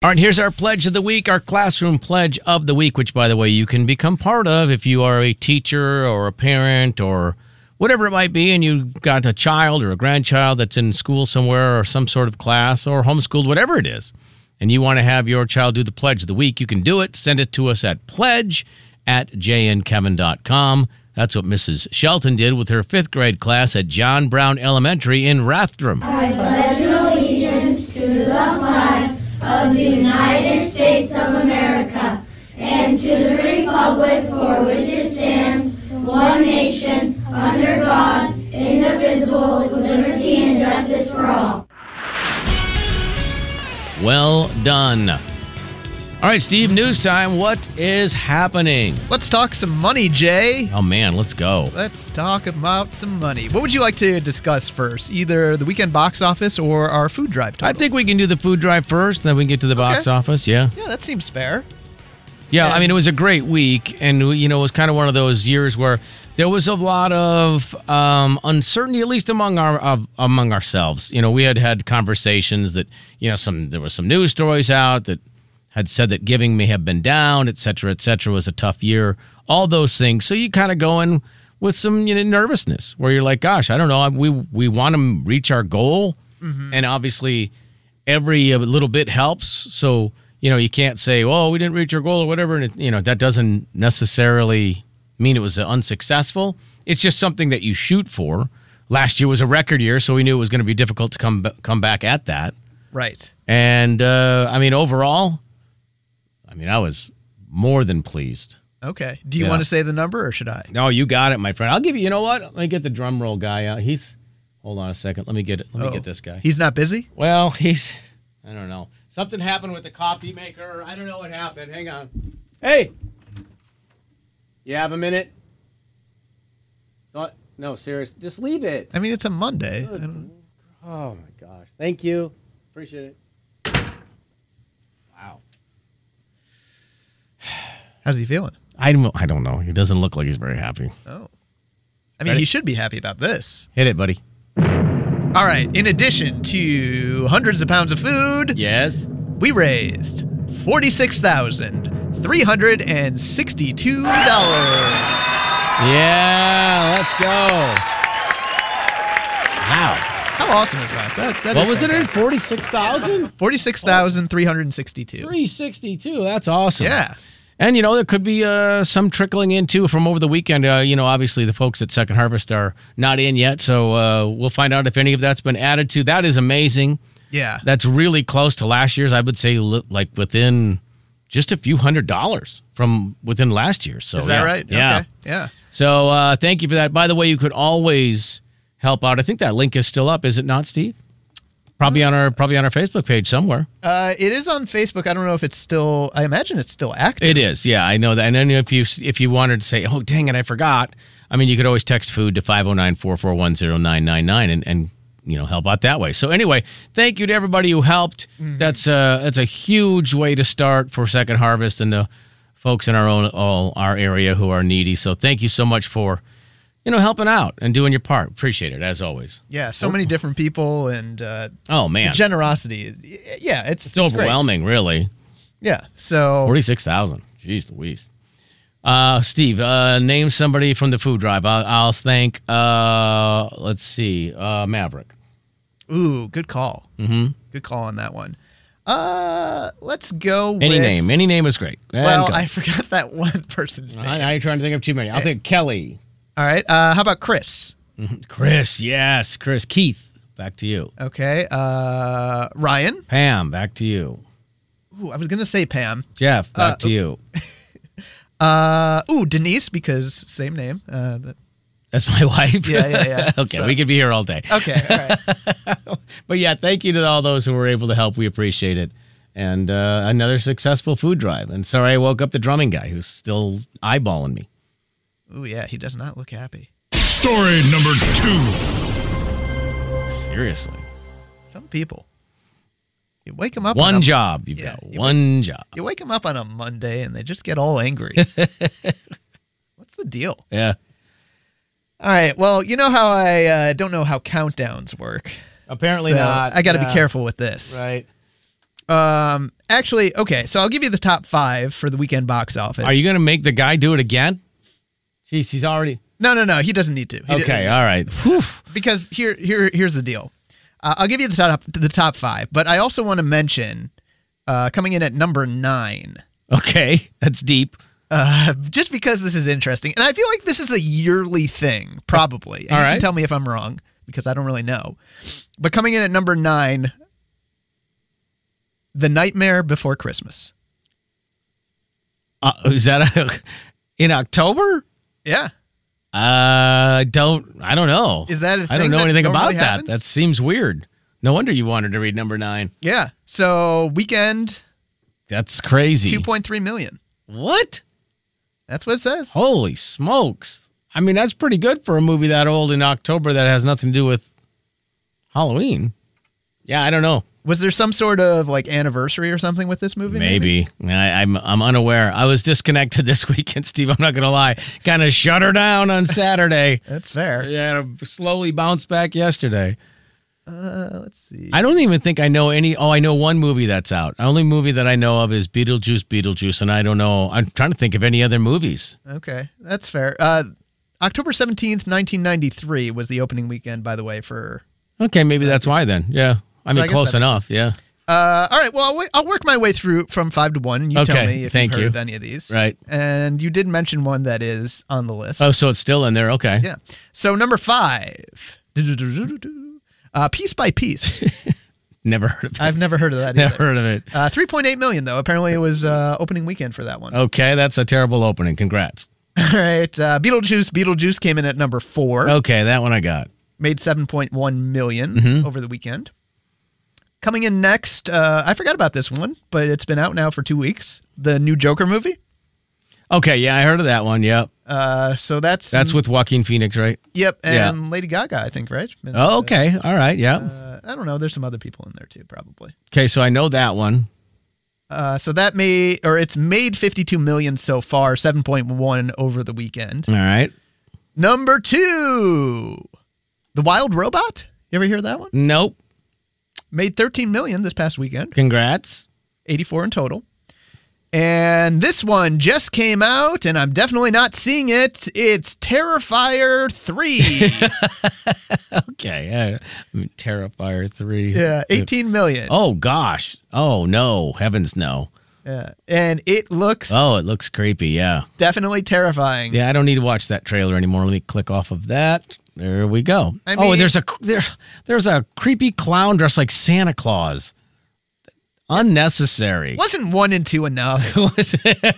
All right, here's our pledge of the week, our classroom pledge of the week, which, by the way, you can become part of if you are a teacher or a parent or whatever it might be, and you've got a child or a grandchild that's in school somewhere or some sort of class or homeschooled, whatever it is, and you want to have your child do the pledge of the week, you can do it. Send it to us at pledge@jnkevin.com. That's what Mrs. Shelton did with her 5th grade class at John Brown Elementary in Rathdrum. I pledge allegiance to the flag of the United States of America and to the republic for which it stands, one nation, under God, indivisible, with liberty and justice for all. Well done. All right, Steve, news time. What is happening? Let's talk some money, Jay. Oh, man, let's go. Let's talk about some money. What would you like to discuss first? Either the weekend box office or our food drive total? I think we can do the food drive first, then we can get to the box office, yeah. Yeah, that seems fair. Yeah, I mean, it was a great week, and, you know, it was kind of one of those years where there was a lot of uncertainty, at least among ourselves. You know, we had conversations that, you know, there was some news stories out that had said that giving may have been down, et cetera, was a tough year, all those things. So you kind of go in with some nervousness where you're like, gosh, I don't know, we want to reach our goal, and obviously every little bit helps. So, you know, you can't say, well, we didn't reach our goal or whatever, and, you know, that doesn't necessarily mean it was unsuccessful. It's just something that you shoot for. Last year was a record year, so we knew it was going to be difficult to come back at that. Right. And, I mean, overall, I was more than pleased. Okay. Do you want to say the number or should I? No, you got it, my friend. I'll give you, you know what? Let me get the drum roll guy out. Hold on a second. Let me get it. Let me get this guy. He's not busy? Well, I don't know. Something happened with the coffee maker. I don't know what happened. Hang on. Hey! You have a minute? No, serious. Just leave it. I mean, it's a Monday. Oh, my gosh. Thank you. Appreciate it. Wow. How's he feeling? I don't know. He doesn't look like he's very happy. Oh. I mean, he should be happy about this. Hit it, buddy. All right. In addition to hundreds of pounds of food, yes, we raised $46,362. Yeah, let's go. Wow. How awesome is that? That what is was fantastic. it in? 46,000? 46,362. 362. That's awesome. Yeah. And, you know, there could be some trickling in, too, from over the weekend. You know, obviously the folks at Second Harvest are not in yet, so we'll find out if any of that's been added to. That is amazing. Yeah. That's really close to last year's. I would say, like, within just a few $100s from within last year. So, is that right? Yeah. Okay. Yeah. So thank you for that. By the way, you could always help out. I think that link is still up, is it not, Steve? Probably on our Facebook page somewhere. It is on Facebook. I don't know if it's still. I imagine it's still active. It is. Yeah, I know that. And then if you wanted to say, oh dang it, I forgot. I mean, you could always text food to 509-441-0999 and you know help out that way. So anyway, thank you to everybody who helped. Mm-hmm. That's a huge way to start for Second Harvest and the folks in our area who are needy. So thank you so much for helping out and doing your part. Appreciate it, as always. Yeah, so many different people and oh, man. The generosity. Yeah, it's overwhelming, great. Really. Yeah, so... 46,000. Jeez Louise. Steve, name somebody from the food drive. I'll thank, let's see, Maverick. Ooh, good call. Mm-hmm. Good call on that one. Let's go with... Any name is great. Well, I forgot that one person's name. Now you're trying to think of too many. I'll think Kelly. All right. How about Chris? Chris, yes. Chris. Keith, back to you. Okay. Ryan. Pam, back to you. Ooh, I was going to say Pam. Jeff, back to you. Denise, because same name. That's my wife? Yeah. Okay, so, we could be here all day. Okay, all right. But yeah, thank you to all those who were able to help. We appreciate it. And another successful food drive. And sorry I woke up the drumming guy who's still eyeballing me. Oh, yeah, he does not look happy. Story number 2. Seriously. Some people. You wake them up. One job. You've got one job. You wake them up on a Monday and they just get all angry. What's the deal? Yeah. All right. Well, you know how I don't know how countdowns work. Apparently not. I got to be careful with this. Right. Actually, okay, so I'll give you the top 5 for the weekend box office. Are you going to make the guy do it again? Jeez, he's already... No, he doesn't need to. Okay, all right. Whew. Because here's the deal. I'll give you the top 5, but I also want to mention coming in at number 9. Okay, that's deep. Just because this is interesting. And I feel like this is a yearly thing, probably. And All you right. can tell me if I'm wrong, because I don't really know. But coming in at number 9, The Nightmare Before Christmas. Is that in October? Yeah. I don't know. Is that a I thing don't know that anything about normally that. happens? That seems weird. No wonder you wanted to read number 9. Yeah. So weekend, That's crazy. 2.3 million. What? That's what it says. Holy smokes. I mean, that's pretty good for a movie that old in October that has nothing to do with Halloween. Yeah, I don't know. Was there some sort of like anniversary or something with this movie? Maybe. I'm unaware. I was disconnected this weekend, Steve. I'm not going to lie. Kind of shut her down on Saturday. That's fair. Yeah, slowly bounced back yesterday. Let's see. I don't even think I know any. Oh, I know one movie that's out. The only movie that I know of is Beetlejuice, and I don't know. I'm trying to think of any other movies. Okay, that's fair. October 17th, 1993 was the opening weekend, by the way, for... Okay, maybe that's why then. Yeah. I So mean, I guess close that makes enough. Yeah. All right, well, I'll work my way through from 5 to 1, and you tell Okay, me if thank you've heard you. of any of these. Right. And you did mention one that is on the list. Oh, so it's still in there. Okay. Yeah. So number 5, Piece by Piece. Never heard of it. I've never heard of that Never either. heard of it. 3.8 million, though. Apparently it was opening weekend for that one. Okay, that's a terrible opening. Congrats. All right. Beetlejuice came in at number 4. Okay, that one I got. Made 7.1 million Mm-hmm. over the weekend. Coming in next, I forgot about this one, but it's been out now for 2 weeks. The new Joker movie. Okay, yeah, I heard of that one. Yep. So that's That's with Joaquin Phoenix, right? Yep, Yeah. and Lady Gaga, I think, right? And, Oh, okay. All right. Yeah. I don't know. There's some other people in there too, probably. Okay, so I know that one. So it's made 52 million so far, 7.1 over the weekend. All right. Number 2, The Wild Robot. You ever hear that one? Nope. Made 13 million this past weekend, Congrats. 84 in total. And this one just came out, and I'm definitely not seeing it. It's Terrifier 3. Okay. Terrifier 3. Yeah, 18 million. Oh, gosh. Oh, no. Heavens, no. Yeah. And it looks Oh, it looks creepy. Yeah. definitely terrifying. Yeah, I don't need to watch that trailer anymore. Let me click off of that. There we go. I mean- there's a creepy clown dressed like Santa Claus. Unnecessary. Wasn't 1 and 2 enough? The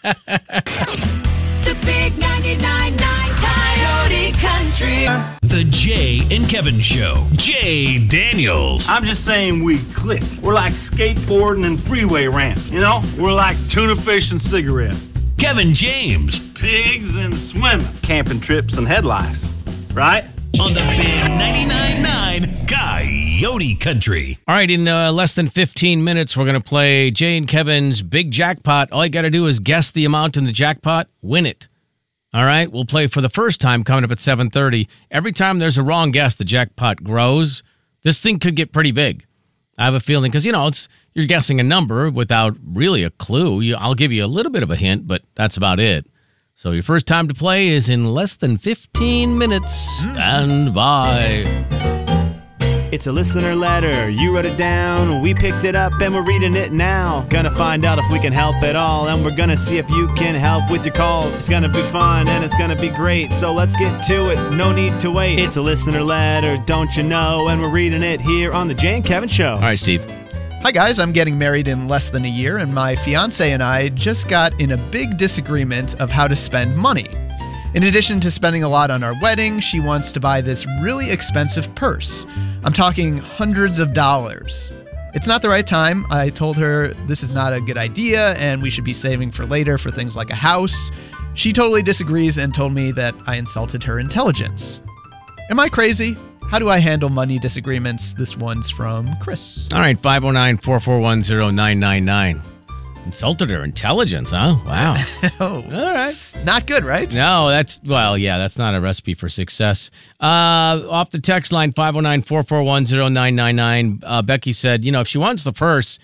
big 99.9 Coyote Country. The Jay and Kevin Show. Jay Daniels. I'm just saying we click. We're like skateboarding and freeway ramp. You know, we're like tuna fish and cigarettes, Kevin James. pigs and swimming, camping trips and head lice, right? On the big 99.9 Coyote Country. All right, in less than 15 minutes, we're going to play Jay and Kevin's Big Jackpot. All you got to do is guess the amount in the jackpot, win it. All right, we'll play for the first time coming up at 7:30. Every time there's a wrong guess, the jackpot grows. This thing could get pretty big. I have a feeling because, you're guessing a number without really a clue. I'll give you a little bit of a hint, but that's about it. So your first time to play is in less than 15 minutes. Stand by. It's a listener letter. You wrote it down. We picked it up and we're reading it now. Gonna find out if we can help at all. And we're gonna see if you can help with your calls. It's gonna be fun and it's gonna be great. So let's get to it. No need to wait. It's a listener letter, don't you know? And we're reading it here on the Jay and Kevin Show. All right, Steve. Hi, guys. I'm getting married in less than a year, and my fiance and I just got in a big disagreement of how to spend money. In addition to spending a lot on our wedding, she wants to buy this really expensive purse. I'm talking hundreds of dollars. It's not the right time. I told her this is not a good idea and we should be saving for later for things like a house. She totally disagrees and told me that I insulted her intelligence. Am I crazy? How do I handle money disagreements? This one's from Chris. All right, 509-441-0999. Insulted her intelligence, huh? Wow. Oh, All right. not good, right? No, that's not a recipe for success. Off the text line, 509-441-0999, Becky said, if she wants the purse,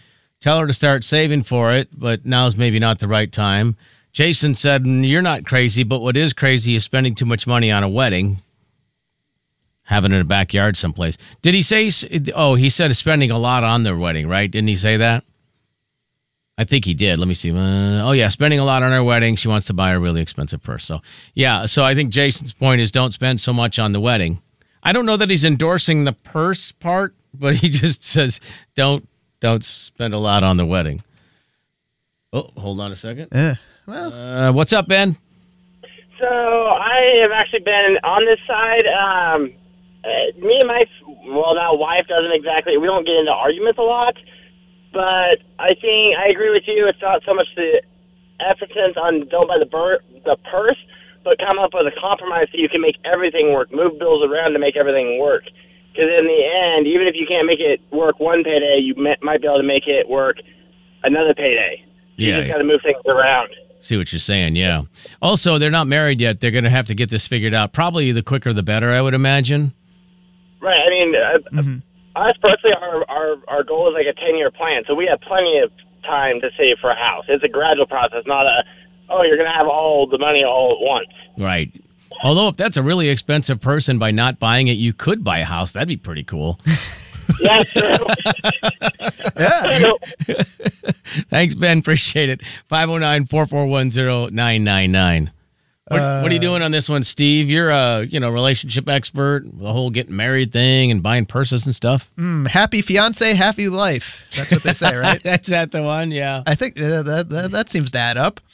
Tell her to start saving for it, but now's maybe not the right time. Jason said, you're not crazy, but what is crazy is spending too much money on a wedding. Having it in a backyard someplace. Did he say, he said spending a lot on their wedding, right? Didn't he say that? I think he did. Let me see. Spending a lot on her wedding. She wants to buy a really expensive purse. So, yeah. So I think Jason's point is don't spend so much on the wedding. I don't know that he's endorsing the purse part, but he just says don't spend a lot on the wedding. Oh, hold on a second. What's up, Ben? So I have actually been on this side. Me and my now wife we don't get into arguments a lot, but I think I agree with you. It's not so much the emphasis on don't buy the purse, but come up with a compromise so you can make everything work. Move bills around to make everything work. Because in the end, even if you can't make it work one payday, you might be able to make it work another payday. You just got to move things around. See what you're saying, yeah. Also, they're not married yet. They're going to have to get this figured out. Probably the quicker the better, I would imagine. Right. I mean, us personally, our goal is like a 10-year plan, so we have plenty of time to save for a house. It's a gradual process, not you're going to have all the money all at once. Right. Although if that's a really expensive person, by not buying it, you could buy a house. That'd be pretty cool. Yeah, true. Yeah. Thanks, Ben. Appreciate it. 509-441-0999. What are you doing on this one, Steve? You're a relationship expert, the whole getting married thing and buying purses and stuff. Happy fiance, happy life. That's what they say, right? That's the one, yeah. I think that seems to add up.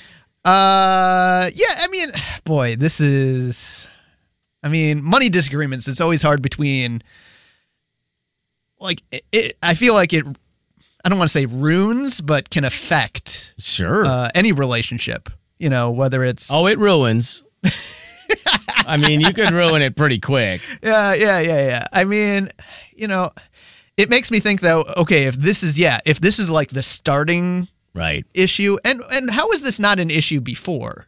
I mean, boy, money disagreements. It's always hard between, I feel like it, I don't want to say ruins, but can affect any relationship, whether it's. Oh, it ruins. I mean, you could ruin it pretty quick. Yeah. I mean, it makes me think though, okay, if this is like the starting issue, and how is this not an issue before?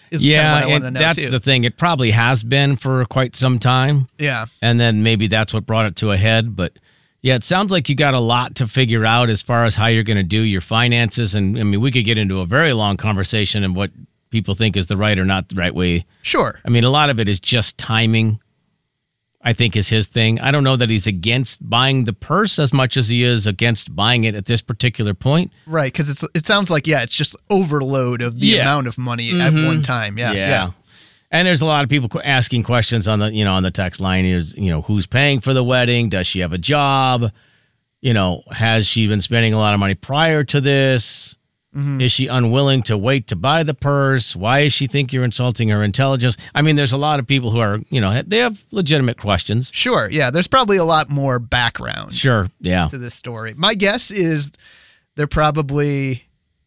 That's the thing. It probably has been for quite some time. Yeah. And then maybe that's what brought it to a head. But yeah, it sounds like you got a lot to figure out as far as how you're going to do your finances. And I mean, we could get into a very long conversation and what people think is the right or not the right way. Sure. I mean, a lot of it is just timing, I think, is his thing. I don't know that he's against buying the purse as much as he is against buying it at this particular point. Right, because it sounds like, it's just overload of the amount of money at one time. Yeah. And there's a lot of people asking questions on the, on the text line is, who's paying for the wedding? Does she have a job? Has she been spending a lot of money prior to this? Mm-hmm. Is she unwilling to wait to buy the purse? Why does she think you're insulting her intelligence? I mean, there's a lot of people who are, they have legitimate questions. Sure. Yeah. There's probably a lot more background. Sure. Yeah. To this story. My guess is they're probably,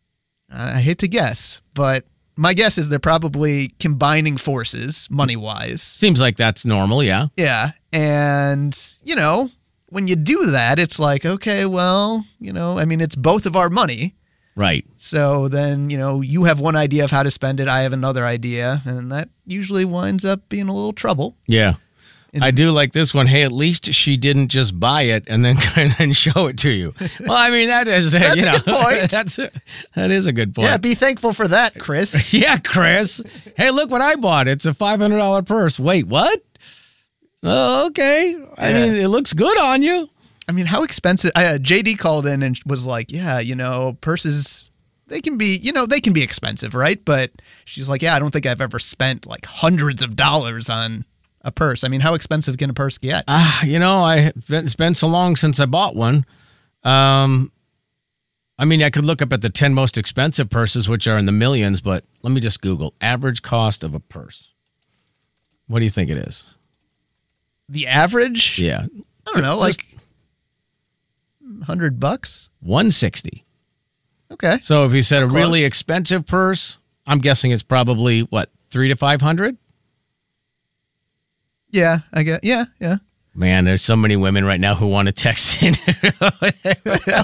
I hate to guess, but my guess is they're probably combining forces money-wise. Seems like that's normal. Yeah. Yeah. And, when you do that, it's like, okay, well, it's both of our money. Right. So then, you have one idea of how to spend it. I have another idea. And that usually winds up being a little trouble. Yeah. I do like this one. Hey, at least she didn't just buy it and then show it to you. Well, I mean, that is, that's a good point. That is a good point. Yeah, be thankful for that, Chris. Yeah, Chris. Hey, look what I bought. It's a $500 purse. Wait, what? Oh, okay. Yeah. I mean, it looks good on you. I mean, how expensive? JD called in and was like, purses, they can be expensive, right? But she's like, I don't think I've ever spent like hundreds of dollars on a purse. I mean, how expensive can a purse get? It's been so long since I bought one. I could look up at the 10 most expensive purses, which are in the millions, but let me just Google average cost of a purse. What do you think it is? The average? Yeah. I don't know, like $100? $160. Okay. So if you said a really expensive purse, I'm guessing it's probably what, $300 to $500? Yeah, I guess. Yeah. Man, there's so many women right now who want to text in. The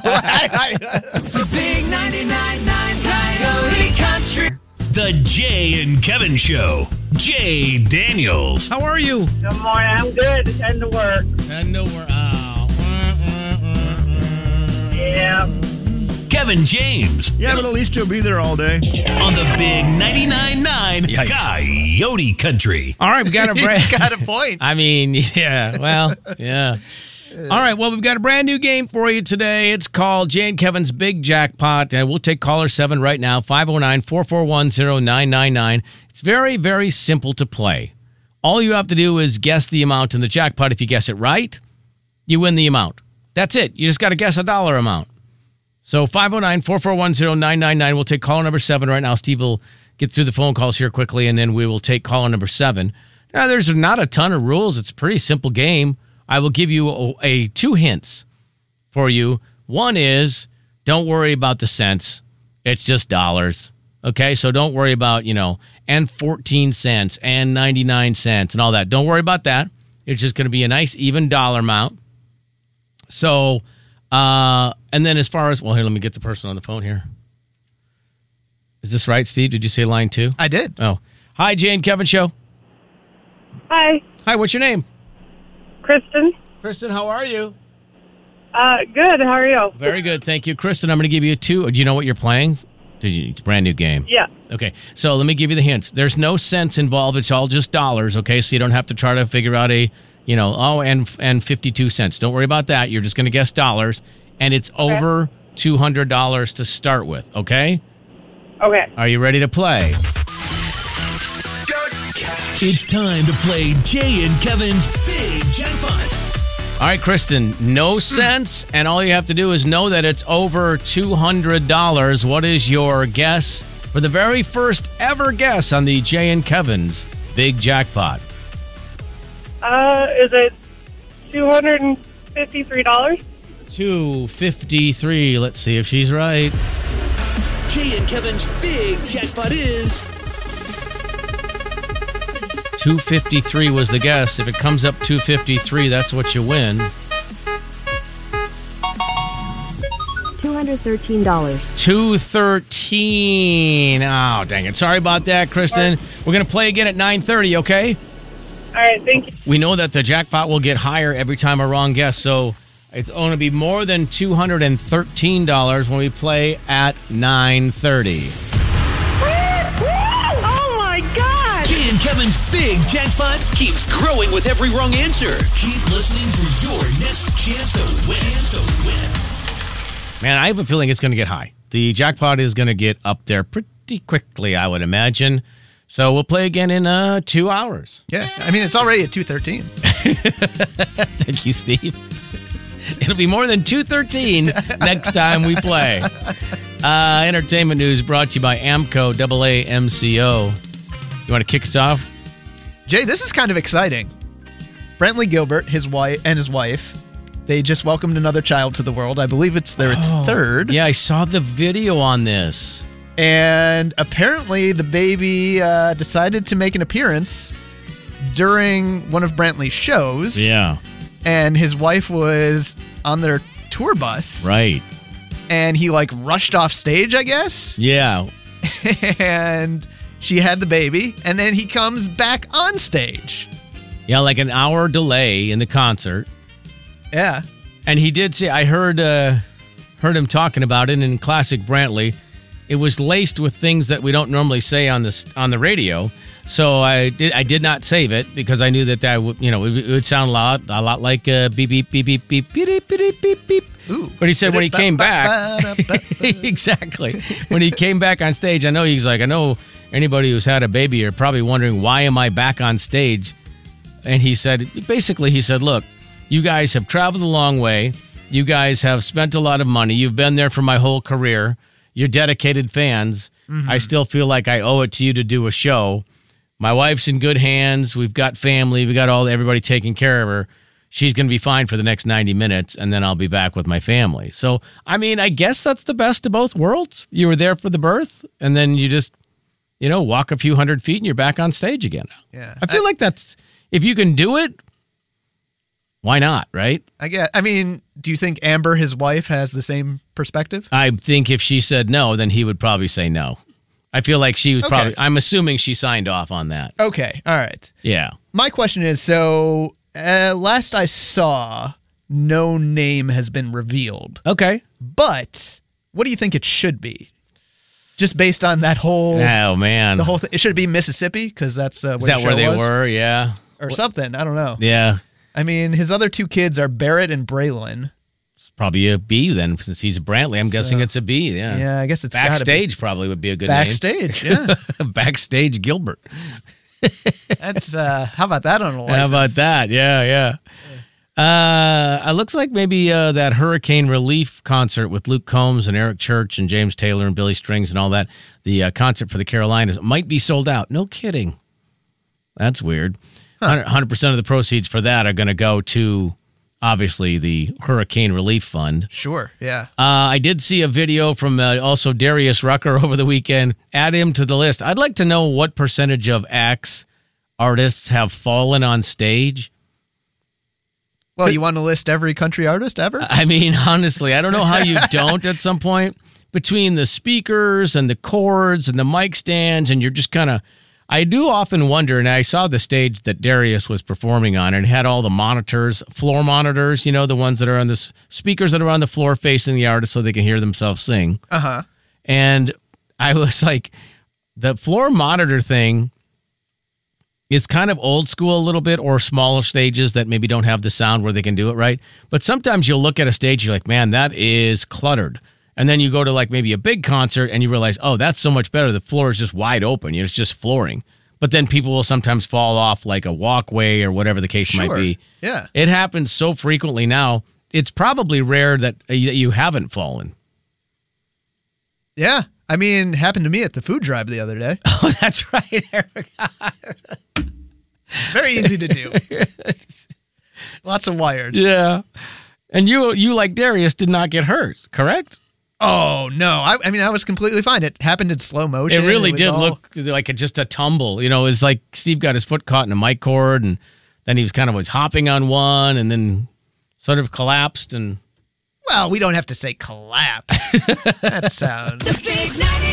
big 99.9 Coyote Country. The Jay and Kevin Show. Jay Daniels. How are you? Good morning. I'm good. Just heading to work. Heading to work. Oh. Yeah. Kevin James. Yeah, but at least you'll be there all day. On the big 99.9 Yikes. Coyote Country. All right, we got a brand. He's got a point. I mean, yeah, well, yeah. All right, well, we've got a brand new game for you today. It's called Jay and Kevin's Big Jackpot. We'll take caller 7 right now, 509-441-0999. It's very, very simple to play. All you have to do is guess the amount in the jackpot. If you guess it right, you win the amount. That's it. You just got to guess a dollar amount. So 509-441-0999. We'll take caller number 7 right now. Steve will get through the phone calls here quickly, and then we will take caller number 7. Now, there's not a ton of rules. It's a pretty simple game. I will give you two hints for you. One is, don't worry about the cents. It's just dollars. Okay, so don't worry about, and 14 cents and 99 cents and all that. Don't worry about that. It's just going to be a nice even dollar amount. So, and then as far as, well, here, let me get the person on the phone here. Is this right, Steve? Did you say line 2? I did. Oh. Hi, Jay and Kevin Show. Hi, Hi, what's your name? Kristen. Kristen, how are you? Good. How are you? Very good, thank you. Kristen, I'm going to give you 2. Do you know what you're playing? It's a brand new game. Yeah. Okay, so let me give you the hints. There's no cents involved. It's all just dollars, okay? So you don't have to try to figure out and 52 cents. Don't worry about that. You're just going to guess dollars, and it's over $200 to start with, okay? Okay. Are you ready to play? It's time to play Jay and Kevin's Big Jackpot. All right, Kristen, no cents, and all you have to do is know that it's over $200. What is your guess for the very first ever guess on the Jay and Kevin's Big Jackpot? Is it $253? $253. Let's see if she's right. Jay and Kevin's Big Jackpot is 253 was the guess. If it comes up 253, that's what you win. $213. $213. Oh, dang it. Sorry about that, Kristen. We're going to play again at 9:30, okay? All right, thank you. We know that the jackpot will get higher every time a wrong guess, so it's going to be more than $213 when we play at 9:30. Jay and Kevin's Big Jackpot keeps growing with every wrong answer. Keep listening for your next chance to win. Man, I have a feeling it's going to get high. The jackpot is going to get up there pretty quickly, I would imagine. So we'll play again in 2 hours. Yeah, I mean, it's already at 2:13. Thank you, Steve. It'll be more than 213 next time we play. Entertainment news brought to you by Amco, AAMCO. You want to kick us off? Jay, this is kind of exciting. Brentley Gilbert, his wife, they just welcomed another child to the world. I believe it's their third. Yeah, I saw the video on this. And apparently the baby decided to make an appearance during one of Brantley's shows. Yeah. And his wife was on their tour bus. Right. And he rushed off stage, I guess. Yeah. And she had the baby, and then he comes back on stage. Yeah, like an hour delay in the concert. Yeah. And he did say, I heard him talking about it in classic Brantley. It was laced with things that we don't normally say on the radio. So I did not save it because I knew that would, it would sound a lot like beep beep beep beep beep beep beep beep beep. Ooh. But he said when he came back, exactly. When he came back on stage, I know anybody who's had a baby are probably wondering, why am I back on stage? And he said, look, you guys have traveled a long way. You guys have spent a lot of money. You've been there for my whole career. You're dedicated fans. Mm-hmm. I still feel like I owe it to you to do a show. My wife's in good hands. We've got family. We got everybody taking care of her. She's going to be fine for the next 90 minutes, and then I'll be back with my family. So, I mean, I guess that's the best of both worlds. You were there for the birth, and then you just, walk a few hundred feet, and you're back on stage again. Yeah. I feel like if you can do it, why not, right? I mean, do you think Amber, his wife, has the same perspective? I think if she said no, then he would probably say no. I feel like she was I'm assuming she signed off on that. Okay. All right. Yeah. My question is, so last I saw, no name has been revealed. Okay. But What do you think it should be? Just based on that whole... Oh, man. The whole thing. It should be Mississippi, because that's where Is that where they were? Yeah. Or something. I don't know. Yeah. I mean, his other two kids are Barrett and Braylon. It's probably a B then, since he's a Brantley. I'm guessing it's a B, yeah. Yeah, I guess it's Backstage probably would be a good Backstage, name. yeah. Backstage Gilbert. That's, how about that on a license? How about that? Yeah. It looks like maybe that hurricane relief concert with Luke Combs and Eric Church and James Taylor and Billy Strings and all that, the concert for the Carolinas, might be sold out. No kidding. That's weird. 100% of the proceeds for that are going to go to, obviously, the Hurricane Relief Fund. Sure, yeah. I did see a video from also Darius Rucker over the weekend. Add him to the list. I'd like to know what percentage of artists have fallen on stage. Well, you want to list every country artist ever? I mean, honestly, I don't know how you don't at some point. Between the speakers and the cords and the mic stands, and you're just kind of... I do often wonder, and I saw the stage that Darius was performing on, and it had all the monitors, floor monitors, you know, the ones that are on the speakers that are on the floor facing the artist so they can hear themselves sing. Uh-huh. And I was like, the floor monitor thing is kind of old school a little bit, or smaller stages that maybe don't have the sound where they can do it right. But sometimes you'll look at a stage, you're like, man, that is cluttered. And then you go to like maybe a big concert and you realize, oh, that's so much better. The floor is just wide open. It's just flooring. But then people will sometimes fall off like a walkway or whatever the case might be. Yeah. It happens so frequently now. It's probably rare that you haven't fallen. Yeah. I mean, it happened to me at the food drive the other day. Oh, that's right, Eric. It's very easy to do. Lots of wires. Yeah. And you like Darius, did not get hurt, correct? Oh, no. I mean, I was completely fine. It happened in slow motion. It really did look like just a tumble. You know, it was like Steve got his foot caught in a mic cord, and then he was hopping on one and then sort of collapsed. And well, we don't have to say collapse. That sounds... The big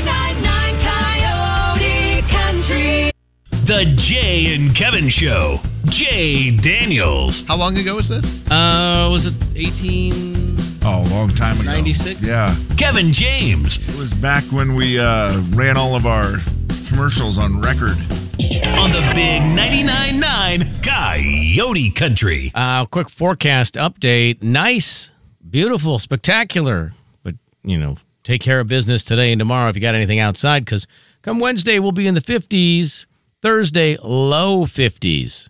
99.9 Coyote Country. The Jay and Kevin Show. Jay Daniels. How long ago was this? Was it 18... Oh, a long time ago. 96? Yeah. Kevin James. It was back when we ran all of our commercials on record. On the big 99.9 Coyote Country. Quick forecast update. Nice, beautiful, spectacular. But, take care of business today and tomorrow if you got anything outside, because come Wednesday, we'll be in the 50s. Thursday, low 50s.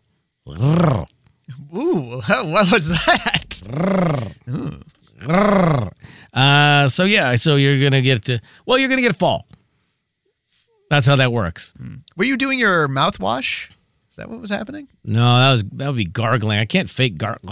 Ooh, what was that? So you're going to get fall. That's how that works. Were you doing your mouthwash? Is that what was happening? No, that would be gargling. I can't fake gargle.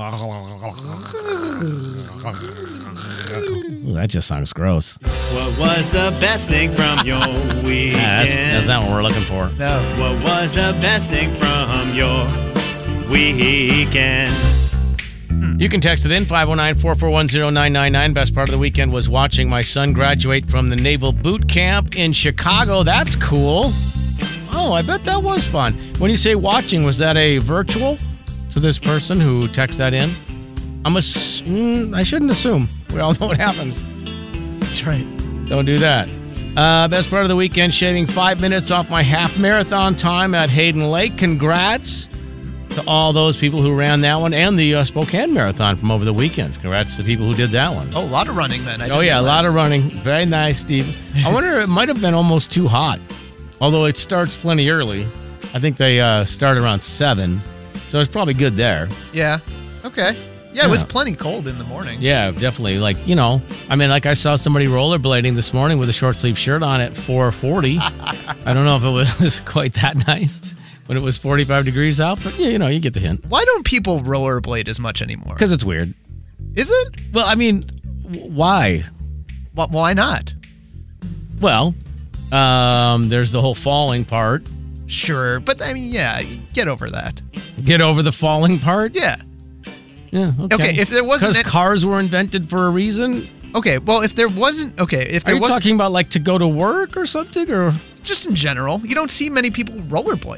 Ooh, that just sounds gross. What was the best thing from your weekend? That's not what we're looking for. No. What was the best thing from your weekend? You can text it in, 509-441-0999. Best part of the weekend was watching my son graduate from the Naval Boot Camp in Chicago. That's cool. Oh, I bet that was fun. When you say watching, was that a virtual to this person who texted that in? I shouldn't assume. We all know what happens. That's right. Don't do that. Best part of the weekend, shaving 5 minutes off my half marathon time at Hayden Lake. Congrats to all those people who ran that one, and the Spokane Marathon from over the weekend. Congrats to the people who did that one. Oh, a lot of running then. A lot of running. Very nice, Steve. I wonder, it might have been almost too hot, although it starts plenty early. I think they start around 7, so it's probably good there. Yeah. Okay. Yeah, it was plenty cold in the morning. Yeah, definitely. I saw somebody rollerblading this morning with a short sleeve shirt on at 4:40. I don't know if it was quite that nice when it was 45 degrees out, but you get the hint. Why don't people rollerblade as much anymore? Because it's weird. Is it? Well, I mean, why? Why not? Well, there's the whole falling part. Sure, but I mean, yeah, get over that. Get over the falling part? Yeah. Yeah, okay. If there wasn't... Because cars were invented for a reason? Okay, well, if there wasn't... Okay, if there Are you talking about, to go to work or something, or...? Just in general. You don't see many people rollerblade.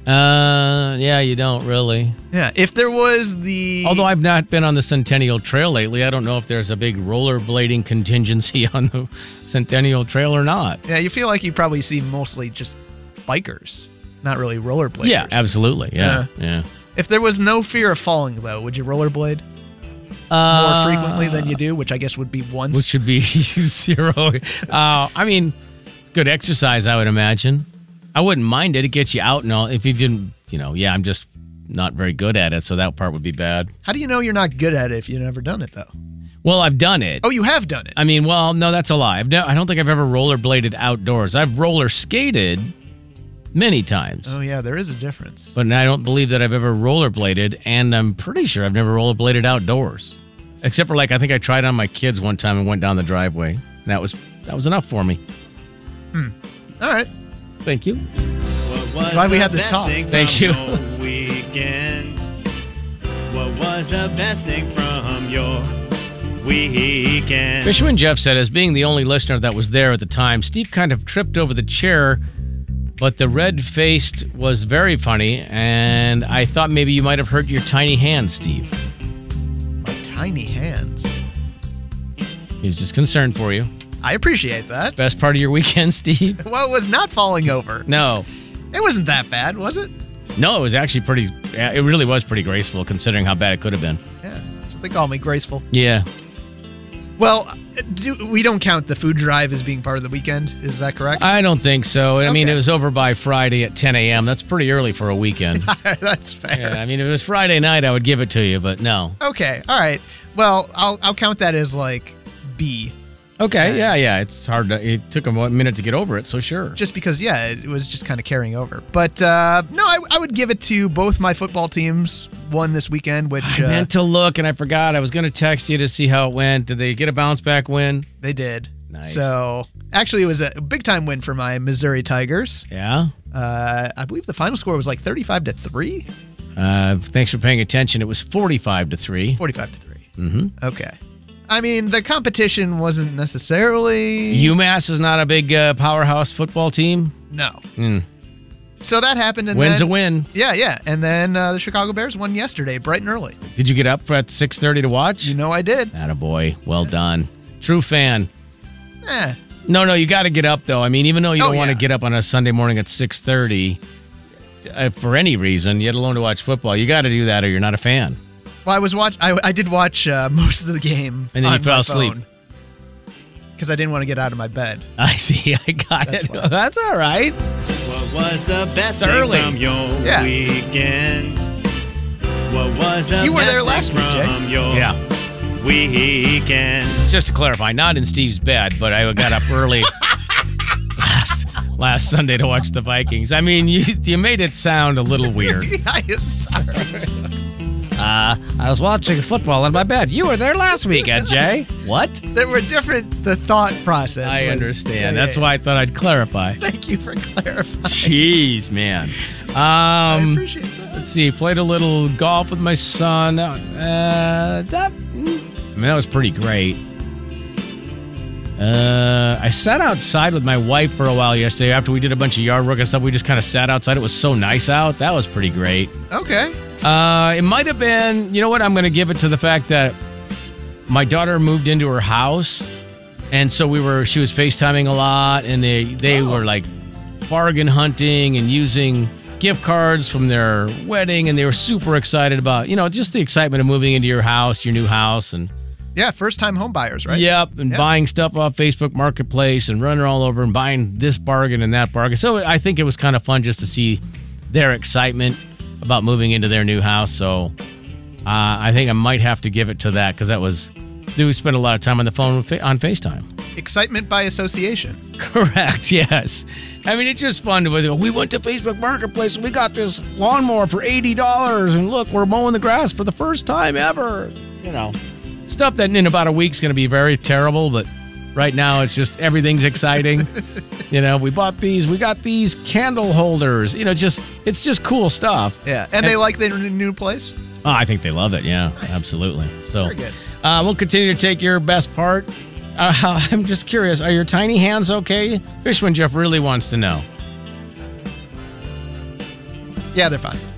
Yeah, you don't really. Yeah, if there was the... Although I've not been on the Centennial Trail lately, I don't know if there's a big rollerblading contingency on the Centennial Trail or not. Yeah, you feel like you probably see mostly just bikers, not really rollerbladers. Yeah, absolutely. Yeah. If there was no fear of falling, though, would you rollerblade more frequently than you do, which I guess would be once? Which would be 0. I mean, it's good exercise, I would imagine. I wouldn't mind it. It gets you out and all. If you didn't, I'm just not very good at it, so that part would be bad. How do you know you're not good at it if you've never done it, though? Well, I've done it. Oh, you have done it? I mean, well, no, that's a lie. I don't think I've ever rollerbladed outdoors. I've roller skated many times. Oh, yeah, there is a difference. But I don't believe that I've ever rollerbladed, and I'm pretty sure I've never rollerbladed outdoors. Except for, I think I tried on my kids one time and went down the driveway. That was enough for me. All right. Thank you. Glad we had this talk. Thank you. Weekend. What was the best thing from your weekend? Fisherman Jeff said, as being the only listener that was there at the time, Steve kind of tripped over the chair, but the red-faced was very funny, and I thought maybe you might have hurt your tiny hand, Steve. My tiny hands? He was just concerned for you. I appreciate that. Best part of your weekend, Steve? Well, it was not falling over. No. It wasn't that bad, was it? No, it was actually it really was pretty graceful considering how bad it could have been. Yeah, that's what they call me, graceful. Yeah. Well, we don't count the food drive as being part of the weekend. Is that correct? I don't think so. I mean, Okay. it was over by Friday at 10 a.m. That's pretty early for a weekend. That's fair. Yeah, I mean, if it was Friday night, I would give it to you, but no. Okay, all right. Well, I'll count that as B. Okay, yeah. It's hard it took a minute to get over it, so sure. Just because, it was just kind of carrying over. But no, I would give it to both my football teams. Won this weekend, which I meant to look and I forgot. I was going to text you to see how it went. Did they get a bounce back win? They did. Nice. So actually, it was a big time win for my Missouri Tigers. Yeah. I believe the final score was 35-3. Thanks for paying attention. It was 45-3. 45-3. Mm-hmm. Okay. I mean, the competition wasn't necessarily... UMass is not a big powerhouse football team? No. Mm. So that happened. And Win's then, a win. Yeah. And then the Chicago Bears won yesterday, bright and early. Did you get up at 6:30 to watch? You know I did. Attaboy. Well done. True fan. Eh. No, you got to get up, though. I mean, even though you don't want to get up on a Sunday morning at 6:30 for any reason, yet alone to watch football, you got to do that or you're not a fan. Well, I did watch most of the game. And then you fell asleep. Because I didn't want to get out of my bed. I see. I got it. why. That's all right. What was the best It's thing early. from your weekend? What was the You were best there thing last week, Jay. from your Yeah. weekend? Just to clarify, not in Steve's bed, but I got up early last Sunday to watch the Vikings. I mean, you made it sound a little weird. I'm sorry. I was watching football in my bed. You were there last weekend, Jay. What? There were the thought process. I was- understand. That's why I thought I'd clarify. Thank you for clarifying. Jeez, man. I appreciate that. Let's see. Played a little golf with my son. That was pretty great. I sat outside with my wife for a while yesterday after we did a bunch of yard work and stuff. We just kind of sat outside. It was so nice out. That was pretty great. Okay. It might have been, you know what? I'm going to give it to the fact that my daughter moved into her house. And so she was FaceTiming a lot. And they were like bargain hunting and using gift cards from their wedding. And they were super excited about, just the excitement of moving into your house, your new house. And Yeah, first-time home buyers, right? Yep, and buying stuff off Facebook Marketplace and running all over and buying this bargain and that bargain. So I think it was kind of fun just to see their excitement about moving into their new house. So I think I might have to give it to that because we spent a lot of time on the phone on FaceTime. Excitement by association. Correct, yes. I mean, it's just fun to we went to Facebook Marketplace and we got this lawnmower for $80 and look, we're mowing the grass for the first time ever. Stuff that in about a week's going to be very terrible, but right now it's just everything's exciting. We bought these, we got these candle holders. It's just cool stuff. Yeah, and they like their new place? Oh, I think they love it. Yeah, absolutely. So Very good. We'll continue to take your best part. I'm just curious, are your tiny hands okay? Fishman Jeff really wants to know. Yeah, they're fine.